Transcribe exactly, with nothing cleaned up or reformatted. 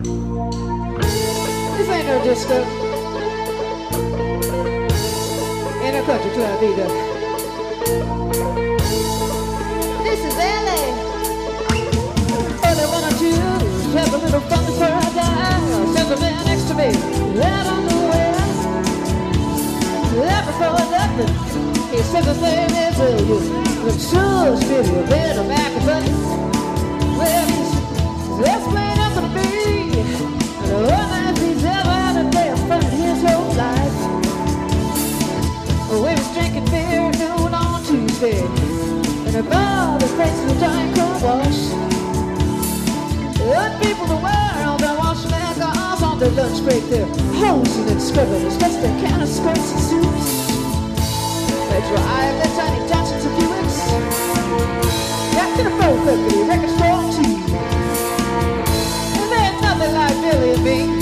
This ain't no disco. Ain't no country club either. This is L A. All they wanna do is have a little fun before I die. There's a man next to me, I don't know where. Right before nothing, he says his name is William. The true spirit, a bit of back of it. Well, he's just plain up to me. And the one that he's ever had a day of fun his whole life. We was drinking beer at noon on Tuesday. And about the face of the giant car wash. The people in the world are washing their cars on their lunch break. They're hosing and scrubbing, especially their kind of skirts and suits. They drive their tiny Johnsons and Buicks. Back to the four fifty record store too. And there's nothing like Billy and me.